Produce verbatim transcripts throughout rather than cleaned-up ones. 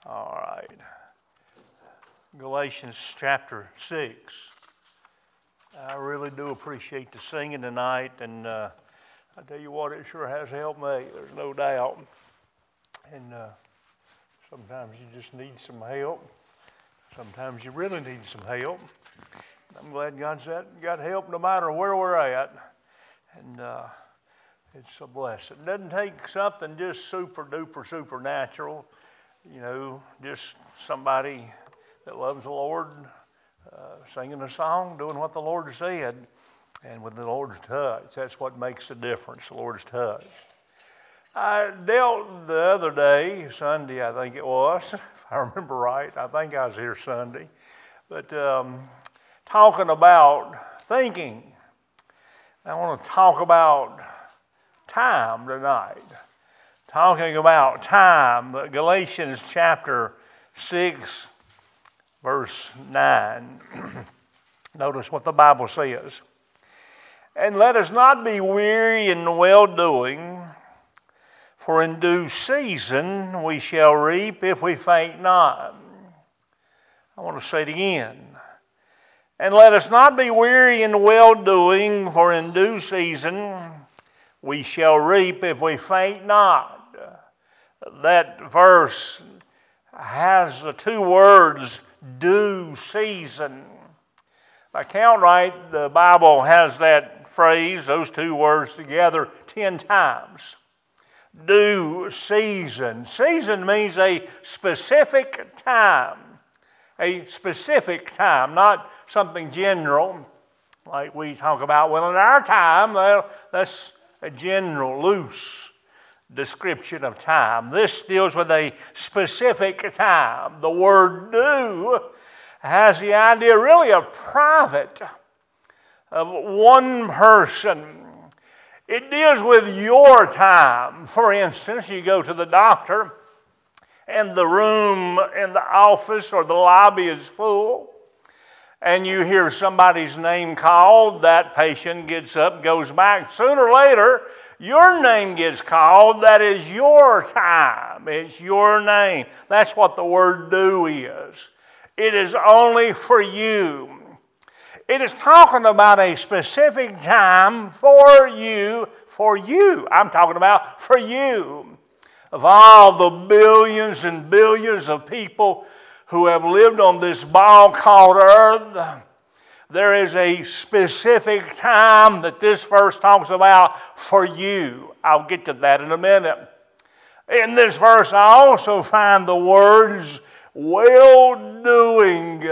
All right. Galatians chapter six. I really do appreciate the singing tonight, and uh, I tell you what, it sure has helped me. There's no doubt. And uh, sometimes you just need some help. Sometimes you really need some help. I'm glad God's got help no matter where we're at. And uh, it's a blessing. It doesn't take something just super duper supernatural. You know, just somebody that loves the Lord, uh, singing a song, doing what the Lord said, and with the Lord's touch. That's what makes the difference, the Lord's touch. I dealt the other day, Sunday I think it was, if I remember right. I think I was here Sunday. But um, talking about thinking. I want to talk about time tonight. Talking about time, Galatians chapter six, verse nine. Notice what the Bible says. And let us not be weary in well-doing, for in due season we shall reap if we faint not. I want to say it again. And let us not be weary in well-doing, for in due season we shall reap if we faint not. That verse has the two words, due season. If I count right, the Bible has that phrase, those two words together, ten times. Due season. Season means a specific time. A specific time, not something general like we talk about. Well, in our time, well, that's a general, loose description of time. This deals with a specific time. The word due has the idea really of private, of one person. It deals with your time. For instance, you go to the doctor and the room in the office or the lobby is full, and you hear somebody's name called, that patient gets up, goes back. Sooner or later, your name gets called. That is your time. It's your name. That's what the word due is. It is only for you. It is talking about a specific time for you, for you. I'm talking about for you. Of all the billions and billions of people who have lived on this ball called earth, there is a specific time that this verse talks about for you. I'll get to that in a minute. In this verse, I also find the words well-doing.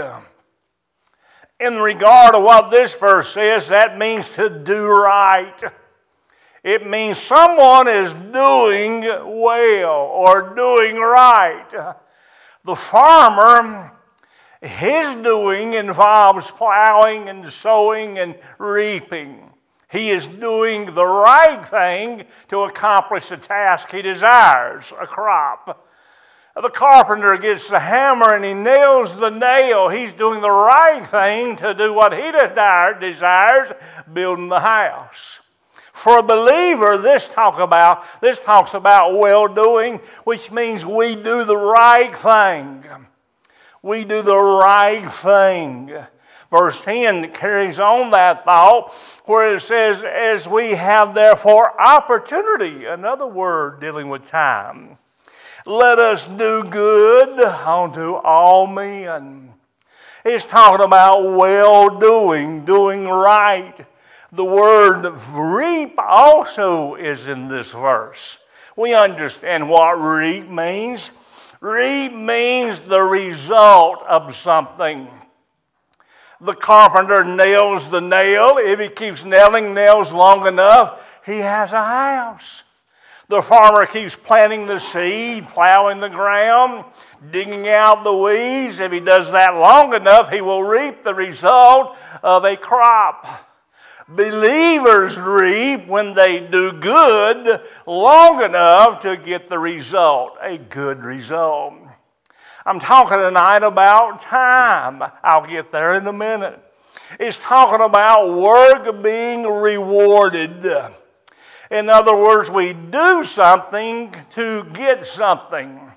In regard to what this verse says, that means to do right. It means someone is doing well or doing right. The farmer, his doing involves plowing and sowing and reaping. He is doing the right thing to accomplish the task he desires, a crop. The carpenter gets the hammer and he nails the nail. He's doing the right thing to do what he desires, building the house. For a believer, this talk about this talks about well-doing, which means we do the right thing. We do the right thing. Verse ten carries on that thought where it says, as we have therefore opportunity, another word dealing with time. Let us do good unto all men. It's talking about well-doing, doing right. The word reap also is in this verse. We understand what reap means. Reap means the result of something. The carpenter nails the nail. If he keeps nailing nails long enough, he has a house. The farmer keeps planting the seed, plowing the ground, digging out the weeds. If he does that long enough, he will reap the result of a crop. Believers reap when they do good long enough to get the result, a good result. I'm talking tonight about time. I'll get there in a minute. It's talking about work being rewarded. In other words, we do something to get something.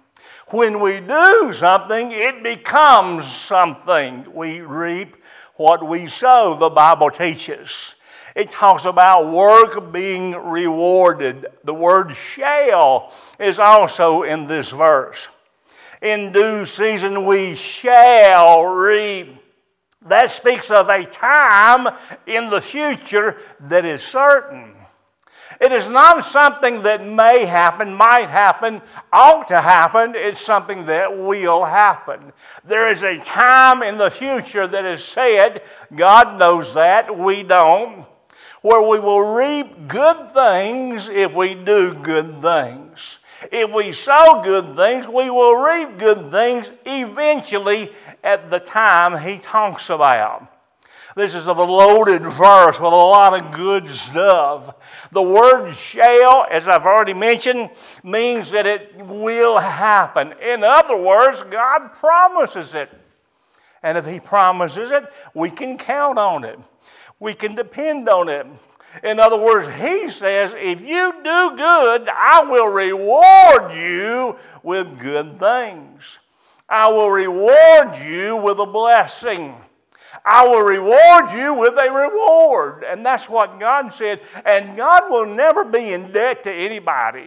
When we do something, it becomes something. We reap what we sow, the Bible teaches. It talks about work being rewarded. The word shall is also in this verse. In due season we shall reap. That speaks of a time in the future that is certain. It is not something that may happen, might happen, ought to happen. It's something that will happen. There is a time in the future that is said, God knows that, we don't, where we will reap good things if we do good things. If we sow good things, we will reap good things eventually at the time he talks about. This is a loaded verse with a lot of good stuff. The word shall, as I've already mentioned, means that it will happen. In other words, God promises it. And if he promises it, we can count on it. We can depend on it. In other words, he says, if you do good, I will reward you with good things. I will reward you with a blessing. I will reward you with a reward. And that's what God said. And God will never be in debt to anybody.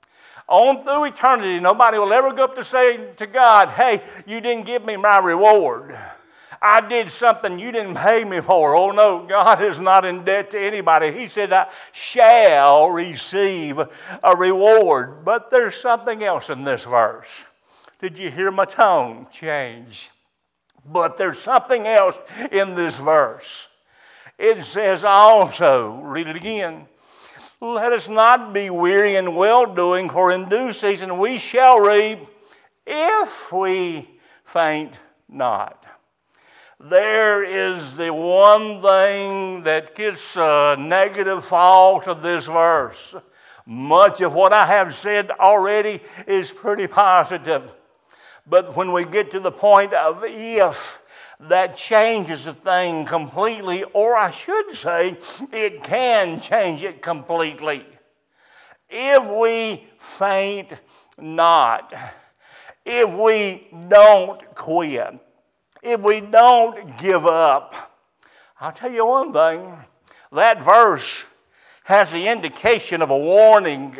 On through eternity, nobody will ever go up to say to God, hey, you didn't give me my reward. I did something you didn't pay me for. Oh no, God is not in debt to anybody. He said, I shall receive a reward. But there's something else in this verse. Did you hear my tone change? But there's something else in this verse. It says also, read it again, let us not be weary in well-doing, for in due season we shall reap if we faint not. There is the one thing that gets a negative fault of this verse. Much of what I have said already is pretty positive. But when we get to the point of if, that changes the thing completely, or I should say, it can change it completely. If we faint not, if we don't quit, if we don't give up, I'll tell you one thing, that verse has the indication of a warning.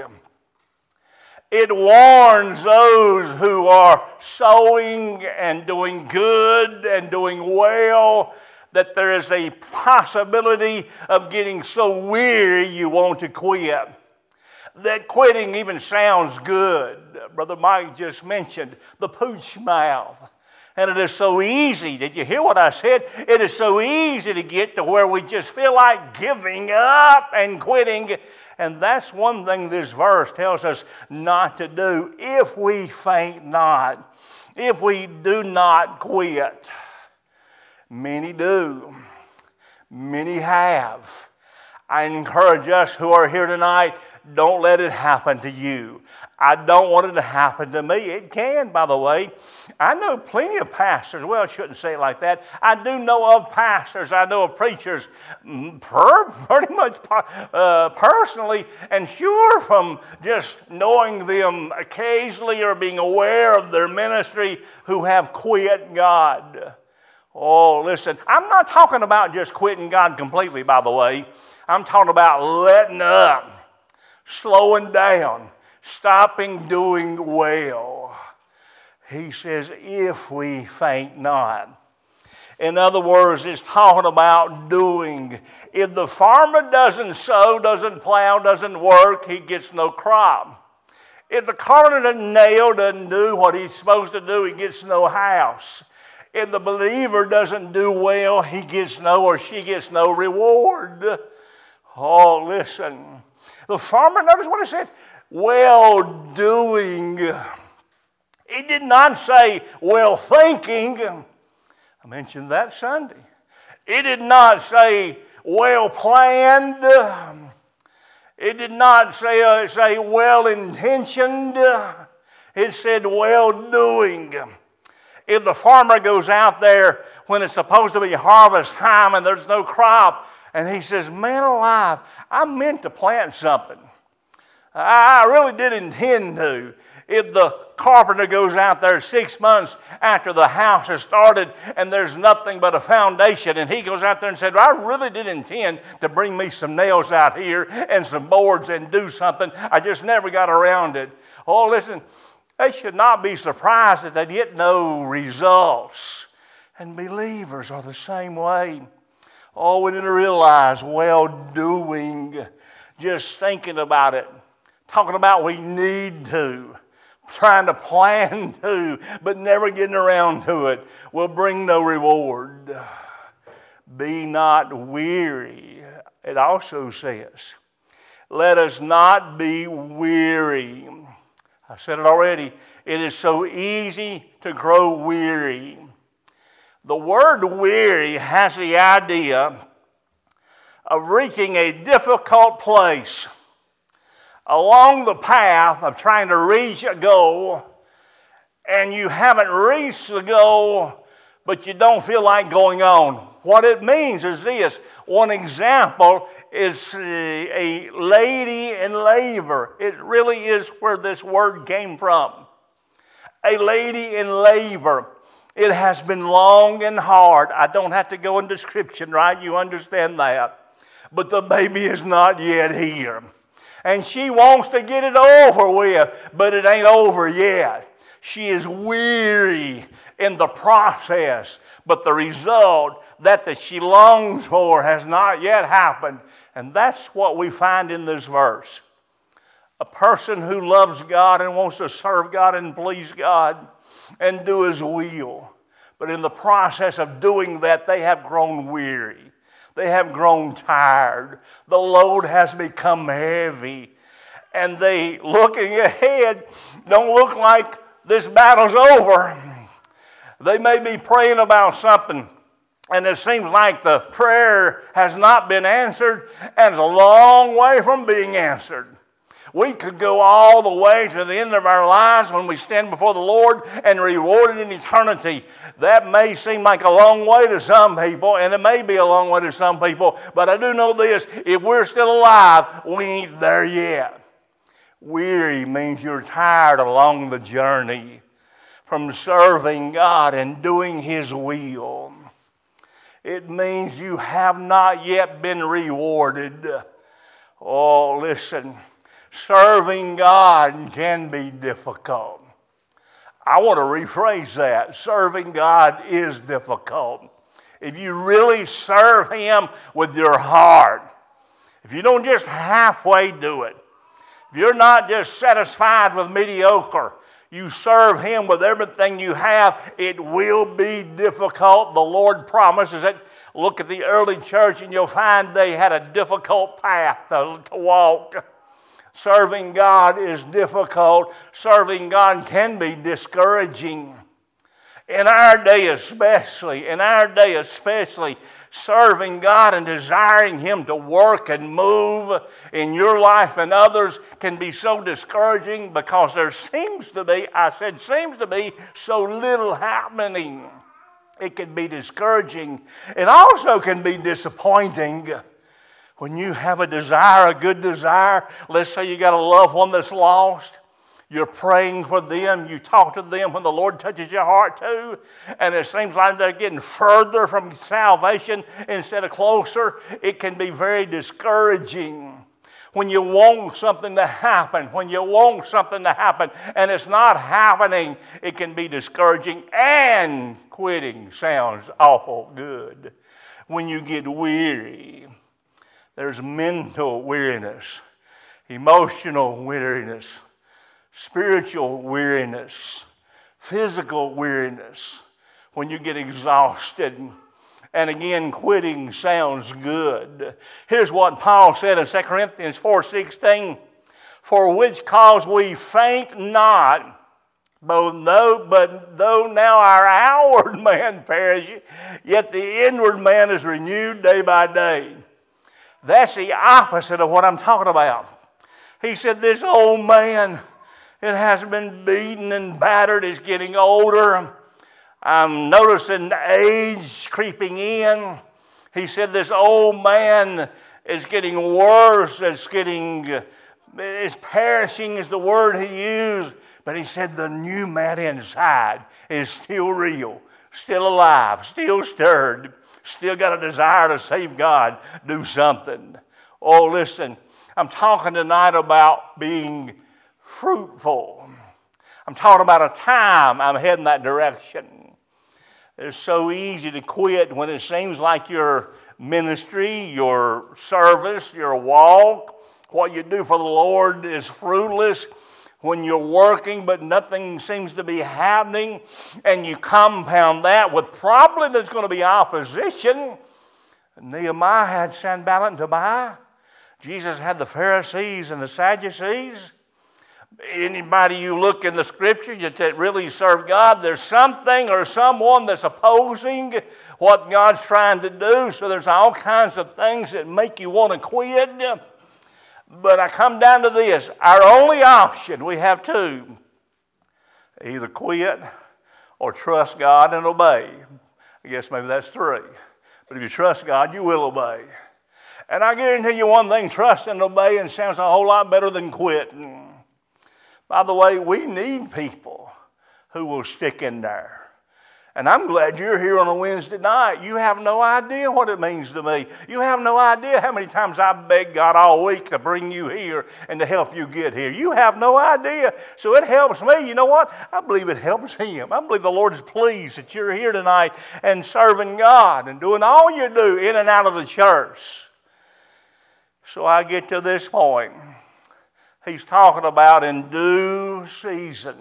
It warns those who are sowing and doing good and doing well that there is a possibility of getting so weary you want to quit. That quitting even sounds good. Brother Mike just mentioned the pooch mouth. And it is so easy. Did you hear what I said? It is so easy to get to where we just feel like giving up and quitting. And that's one thing this verse tells us not to do. If we faint not, if we do not quit. Many do. Many have. I encourage us who are here tonight, don't let it happen to you. I don't want it to happen to me. It can, by the way. I know plenty of pastors. Well, I shouldn't say it like that. I do know of pastors. I know of preachers per, pretty much uh, personally, and sure from just knowing them occasionally or being aware of their ministry who have quit God. Oh, listen, I'm not talking about just quitting God completely, by the way. I'm talking about letting up, slowing down, stopping doing well. He says, if we faint not. In other words, it's talking about doing. If the farmer doesn't sow, doesn't plow, doesn't work, he gets no crop. If the carpenter doesn't nail, doesn't do what he's supposed to do, he gets no house. If the believer doesn't do well, he gets no or she gets no reward. Oh, listen. The farmer, notice what it said, well-doing. He did not say well-thinking. I mentioned that Sunday. It did not say well-planned. It did not say, uh, say well-intentioned. It said well-doing. If the farmer goes out there when it's supposed to be harvest time and there's no crop, and he says, man alive, I meant to plant something. I really did intend to. If the carpenter goes out there six months after the house has started and there's nothing but a foundation, and he goes out there and said, I really did intend to bring me some nails out here and some boards and do something. I just never got around it. Oh, listen, they should not be surprised that they get no results. And believers are the same way. Oh, we need to realize well-doing, just thinking about it, talking about we need to, trying to plan to, but never getting around to it, will bring no reward. Be not weary. It also says, let us not be weary. I said it already. It is so easy to grow weary. The word weary has the idea of reaching a difficult place along the path of trying to reach a goal, and you haven't reached the goal, but you don't feel like going on. What it means is this. One example is a lady in labor. It really is where this word came from. A lady in labor. It has been long and hard. I don't have to go into description, right? You understand that. But the baby is not yet here. And she wants to get it over with, but it ain't over yet. She is weary in the process, but the result that that she longs for has not yet happened. And that's what we find in this verse. A person who loves God and wants to serve God and please God and do His will. But in the process of doing that, they have grown weary. They have grown tired. The load has become heavy. And they, looking ahead, don't look like this battle's over. They may be praying about something, and it seems like the prayer has not been answered and is a long way from being answered. We could go all the way to the end of our lives when we stand before the Lord and rewarded in eternity. That may seem like a long way to some people, and it may be a long way to some people, but I do know this, if we're still alive, we ain't there yet. Weary means you're tired along the journey from serving God and doing His will. It means you have not yet been rewarded. Oh, listen. Serving God can be difficult. I want to rephrase that. Serving God is difficult. If you really serve Him with your heart, if you don't just halfway do it, if you're not just satisfied with mediocre, you serve Him with everything you have, it will be difficult. The Lord promises it. Look at the early church and you'll find they had a difficult path to, to walk. Serving God is difficult. Serving God can be discouraging. In our day especially, in our day especially, serving God and desiring Him to work and move in your life and others can be so discouraging because there seems to be, I said seems to be, so little happening. It can be discouraging. It also can be disappointing. When you have a desire, a good desire, let's say you got a loved one that's lost, you're praying for them, you talk to them when the Lord touches your heart too, and it seems like they're getting further from salvation instead of closer, it can be very discouraging. When you want something to happen, when you want something to happen and it's not happening, it can be discouraging, and quitting sounds awful good. When you get weary, there's mental weariness, emotional weariness, spiritual weariness, physical weariness, when you get exhausted. And again, quitting sounds good. Here's what Paul said in Second Corinthians four sixteen, for which cause we faint not, But though, but though now our outward man perish, yet the inward man is renewed day by day. That's the opposite of what I'm talking about. He said this old man, it has been beaten and battered, is getting older. I'm noticing age creeping in. He said this old man is getting worse. It's getting, it's perishing is the word he used. But he said the new man inside is still real, still alive, still stirred, still got a desire to save God, do something. Oh, listen, I'm talking tonight about being fruitful. I'm talking about a time I'm heading that direction. It's so easy to quit when it seems like your ministry, your service, your walk, what you do for the Lord is fruitless. When you're working but nothing seems to be happening, and you compound that with probably there's going to be opposition. Nehemiah had Sanballat and Tobiah. Jesus had the Pharisees and the Sadducees. Anybody you look in the Scripture that really serve God, there's something or someone that's opposing what God's trying to do. So there's all kinds of things that make you want to quit. But I come down to this. Our only option, we have two. Either quit or trust God and obey. I guess maybe that's three. But if you trust God, you will obey. And I guarantee you one thing, trust and obeying sounds a whole lot better than quitting. By the way, we need people who will stick in there. And I'm glad you're here on a Wednesday night. You have no idea what it means to me. You have no idea how many times I begged God all week to bring you here and to help you get here. You have no idea. So it helps me. You know what? I believe it helps Him. I believe the Lord is pleased that you're here tonight and serving God and doing all you do in and out of the church. So I get to this point. He's talking about in due season.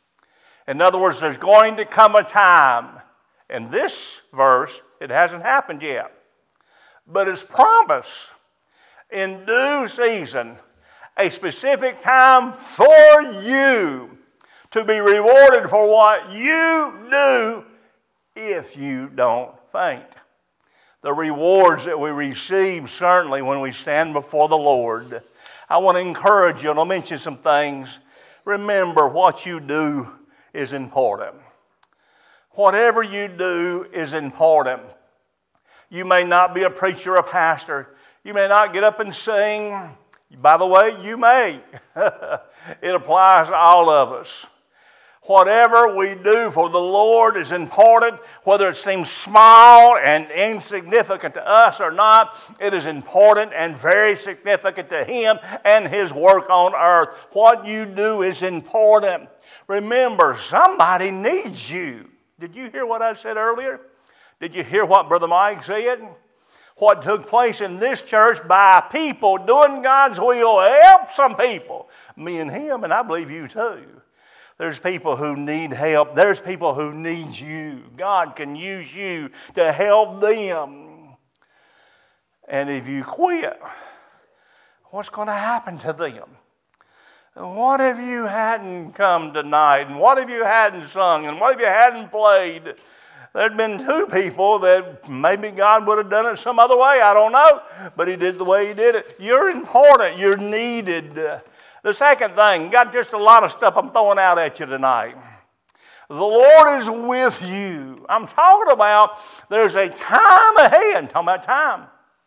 In other words, there's going to come a time. In this verse, it hasn't happened yet. But it's promised in due season, a specific time for you to be rewarded for what you do if you don't faint. The rewards that we receive certainly when we stand before the Lord. I want to encourage you, and I'll mention some things. Remember, what you do is important. Whatever you do is important. You may not be a preacher or a pastor. You may not get up and sing. By the way, you may. It applies to all of us. Whatever we do for the Lord is important, whether it seems small and insignificant to us or not. It is important and very significant to Him and His work on earth. What you do is important. Remember, somebody needs you. Did you hear what I said earlier? Did you hear what Brother Mike said? What took place in this church by people doing God's will help some people. Me and him, and I believe you too. There's people who need help. There's people who need you. God can use you to help them. And if you quit, what's going to happen to them? What if you hadn't come tonight? And what if you hadn't sung? And what if you hadn't played? There'd been two people that maybe God would have done it some other way. I don't know. But He did the way He did it. You're important. You're needed. The second thing, got just a lot of stuff I'm throwing out at you tonight. The Lord is with you. I'm talking about there's a time ahead. I'm talking about time.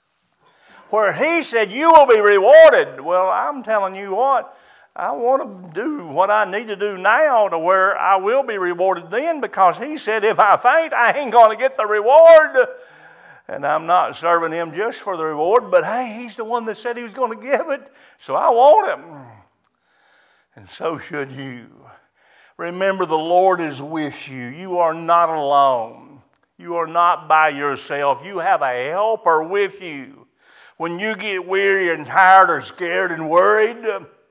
Where He said you will be rewarded. Well, I'm telling you what. I want to do what I need to do now to where I will be rewarded then, because He said if I faint, I ain't going to get the reward. And I'm not serving Him just for the reward, but hey, He's the one that said He was going to give it, so I want Him. And so should you. Remember, the Lord is with you. You are not alone. You are not by yourself. You have a helper with you. When you get weary and tired or scared and worried,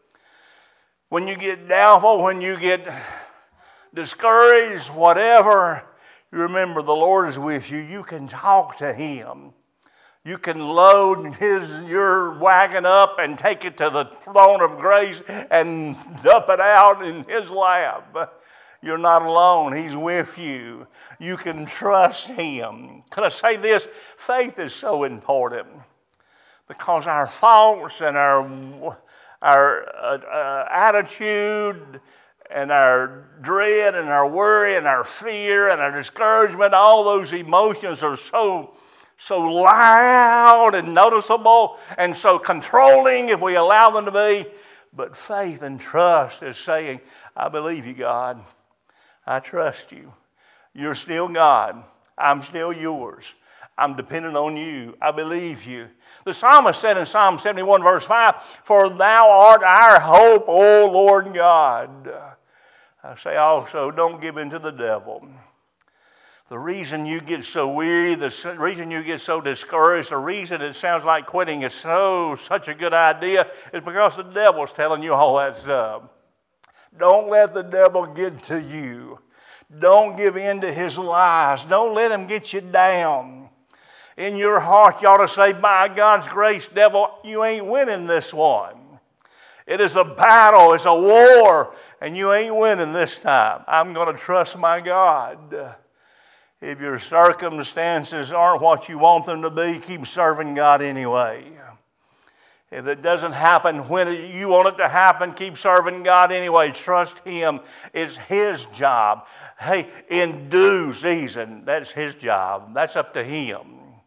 when you get doubtful, when you get discouraged, whatever, you remember the Lord is with you. You can talk to Him. You can load his your wagon up and take it to the throne of grace and dump it out in His lap. You're not alone. He's with you. You can trust Him. Can I say this? Faith is so important because our thoughts and our, our uh, uh, attitude and our dread and our worry and our fear and our discouragement, all those emotions are so so loud and noticeable and so controlling if we allow them to be. But faith and trust is saying, I believe you, God. I trust you. You're still God. I'm still yours. I'm dependent on you. I believe you. The psalmist said in Psalm seventy-one, verse five, for thou art our hope, O Lord God. I say also, don't give in to the devil. The reason you get so weary, the reason you get so discouraged, the reason it sounds like quitting is so such a good idea is because the devil's telling you all that stuff. Don't let the devil get to you. Don't give in to his lies. Don't let him get you down. In your heart, you ought to say, by God's grace, devil, you ain't winning this one. It is a battle. It's a war, and you ain't winning this time. I'm going to trust my God. If your circumstances aren't what you want them to be, keep serving God anyway. If it doesn't happen when you want it to happen, keep serving God anyway. Trust Him. It's His job. Hey, in due season, that's His job. That's up to Him.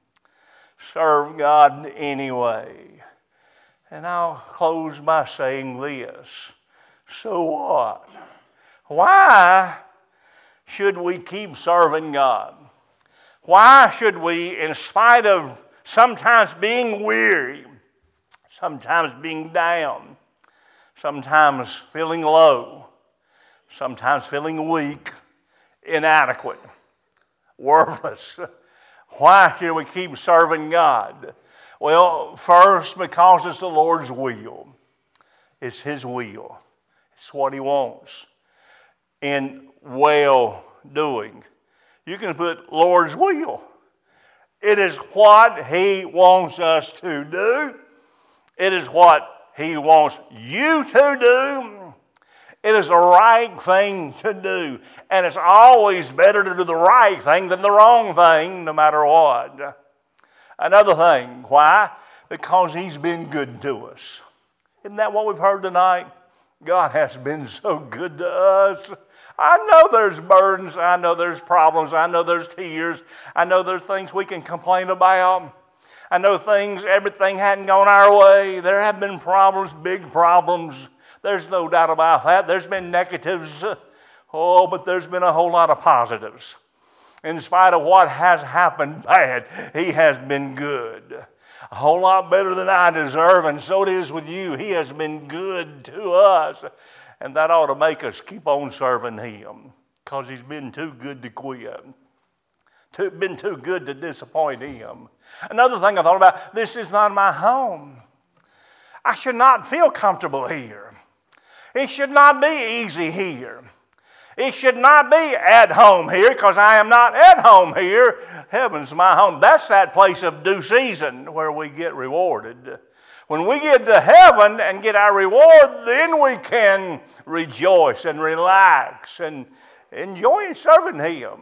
Serve God anyway. And I'll close by saying this. So what? Why should we keep serving God? Why should we, in spite of sometimes being weary, sometimes being down, sometimes feeling low, sometimes feeling weak, inadequate, worthless, why should we keep serving God? Well, first, because it's the Lord's will. It's His will. It's what He wants. In well-doing, you can put Lord's will. It is what He wants us to do. It is what He wants you to do. It is the right thing to do. And it's always better to do the right thing than the wrong thing, no matter what. Another thing, why? Because He's been good to us. Isn't that what we've heard tonight? God has been so good to us. I know there's burdens. I know there's problems. I know there's tears. I know there's things we can complain about. I know things, everything hadn't gone our way. There have been problems, big problems. There's no doubt about that. There's been negatives. Oh, but there's been a whole lot of positives. In spite of what has happened bad, He has been good. A whole lot better than I deserve, and so it is with you. He has been good to us. And that ought to make us keep on serving Him, because He's been too good to quit. Too, been too good to disappoint Him. Another thing I thought about, this is not my home. I should not feel comfortable here. It should not be easy here. It should not be at home here, because I am not at home here. Heaven's my home. That's that place of due season where we get rewarded. When we get to heaven and get our reward, then we can rejoice and relax and enjoy serving Him.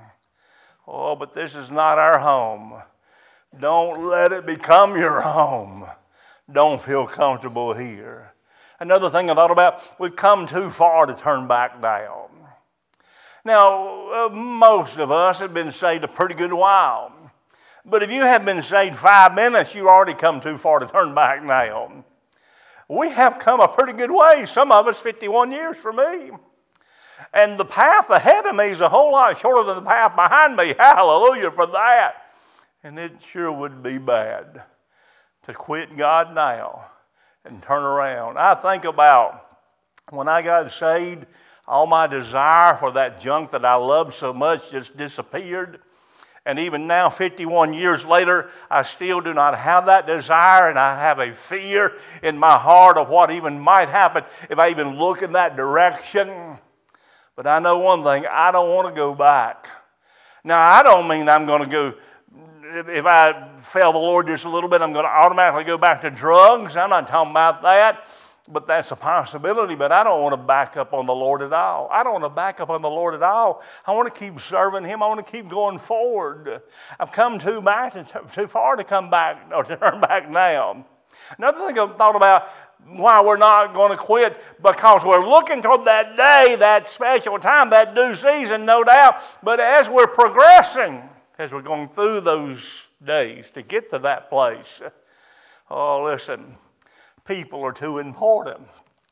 Oh, but this is not our home. Don't let it become your home. Don't feel comfortable here. Another thing I thought about, we've come too far to turn back down. Now, uh, most of us have been saved a pretty good while. But if you have been saved five minutes, you already come too far to turn back now. We have come a pretty good way. Some of us, fifty-one years for me. And the path ahead of me is a whole lot shorter than the path behind me. Hallelujah for that. And it sure would be bad to quit God now and turn around. I think about when I got saved, all my desire for that junk that I loved so much just disappeared. And even now, fifty-one years later, I still do not have that desire, and I have a fear in my heart of what even might happen if I even look in that direction. But I know one thing, I don't want to go back. Now, I don't mean I'm going to go, if I fail the Lord just a little bit, I'm going to automatically go back to drugs. I'm not talking about that. But that's a possibility, but I don't want to back up on the Lord at all. I don't want to back up on the Lord at all. I want to keep serving Him. I want to keep going forward. I've come too back, too far to come back or to turn back now. Another thing I've thought about why we're not going to quit, because we're looking toward that day, that special time, that due season, no doubt. But as we're progressing, as we're going through those days to get to that place, oh, listen. People are too important.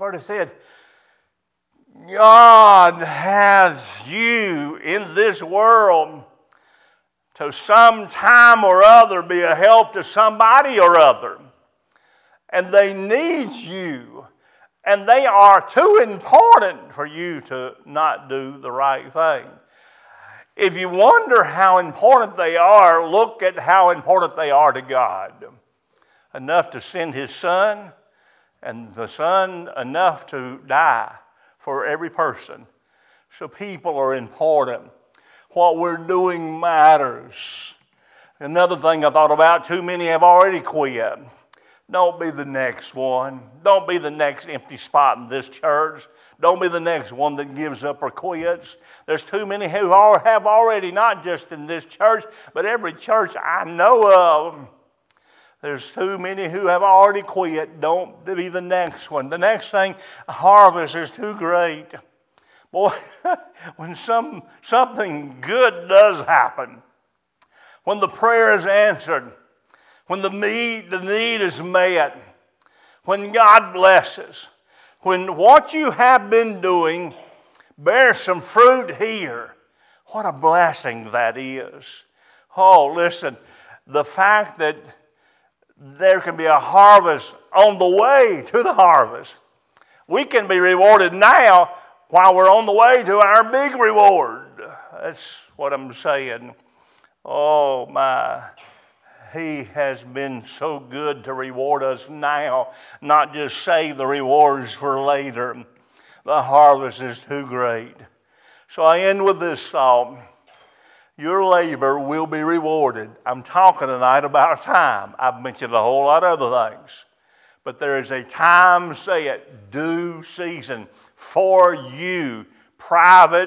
I've already said, God has you in this world to some time or other be a help to somebody or other. And they need you. And they are too important for you to not do the right thing. If you wonder how important they are, look at how important they are to God. Enough to send His Son, and the Son enough to die for every person. So people are important. What we're doing matters. Another thing I thought about, too many have already quit. Don't be the next one. Don't be the next empty spot in this church. Don't be the next one that gives up or quits. There's too many who are, have already, not just in this church, but every church I know of. There's too many who have already quit. Don't be the next one. The next thing, harvest is too great. Boy, when some, something good does happen, when the prayer is answered, when the need, the need is met, when God blesses, when what you have been doing bears some fruit here, what a blessing that is. Oh, listen, the fact that there can be a harvest on the way to the harvest. We can be rewarded now while we're on the way to our big reward. That's what I'm saying. Oh, my. He has been so good to reward us now, not just save the rewards for later. The harvest is too great. So I end with this thought. Your labor will be rewarded. I'm talking tonight about time. I've mentioned a whole lot of other things. But there is a time, say it, due season for you, private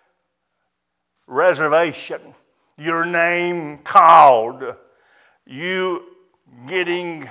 reservation, your name called, you getting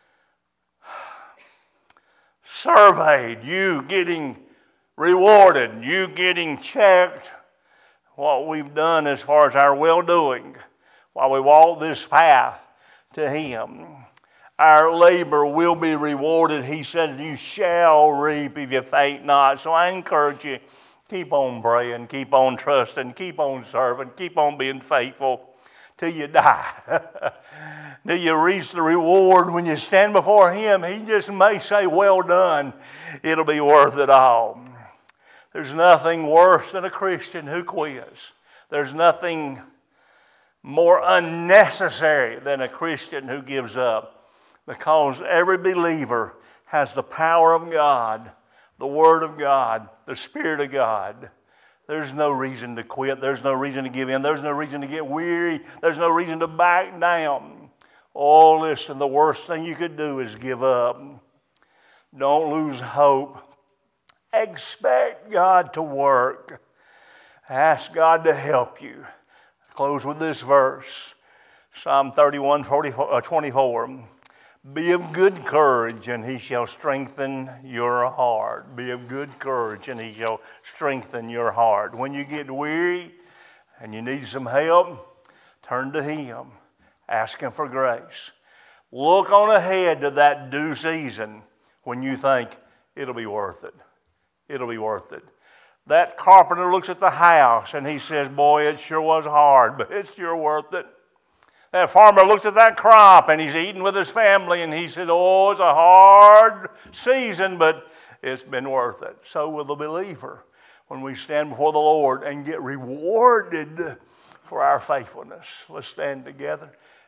surveyed, you getting rewarded, you getting checked. What we've done as far as our well-doing while we walk this path to Him. Our labor will be rewarded. He said, you shall reap if you faint not. So I encourage you, keep on praying, keep on trusting, keep on serving, keep on being faithful till you die. Till you reach the reward when you stand before Him. He just may say, well done. It'll be worth it all. There's nothing worse than a Christian who quits. There's nothing more unnecessary than a Christian who gives up, because every believer has the power of God, the Word of God, the Spirit of God. There's no reason to quit. There's no reason to give in. There's no reason to get weary. There's no reason to back down. Oh, listen, the worst thing you could do is give up. Don't lose hope. Expect God to work. Ask God to help you. Close with this verse. Psalm thirty-one, twenty-four. Be of good courage, and He shall strengthen your heart. Be of good courage, and He shall strengthen your heart. When you get weary and you need some help, turn to Him. Ask Him for grace. Look on ahead to that due season when you think it'll be worth it. It'll be worth it. That carpenter looks at the house and he says, boy, it sure was hard, but it's sure worth it. That farmer looks at that crop and he's eating with his family and he says, oh, it's a hard season, but it's been worth it. So will the believer when we stand before the Lord and get rewarded for our faithfulness. Let's stand together.